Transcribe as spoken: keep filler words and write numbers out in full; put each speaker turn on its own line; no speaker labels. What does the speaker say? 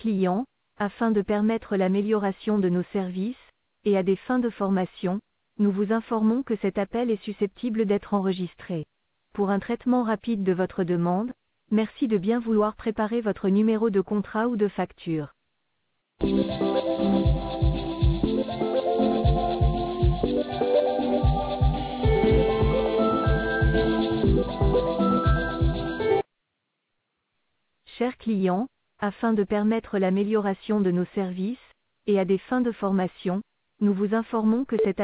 clients, afin de permettre l'amélioration de nos services, et à des fins de formation, nous vous informons que cet appel est susceptible d'être enregistré. Pour un traitement rapide de votre demande, merci de bien vouloir préparer votre numéro de contrat ou de facture. Chers clients, afin de permettre l'amélioration de nos services, et à des fins de formation, nous vous informons que cet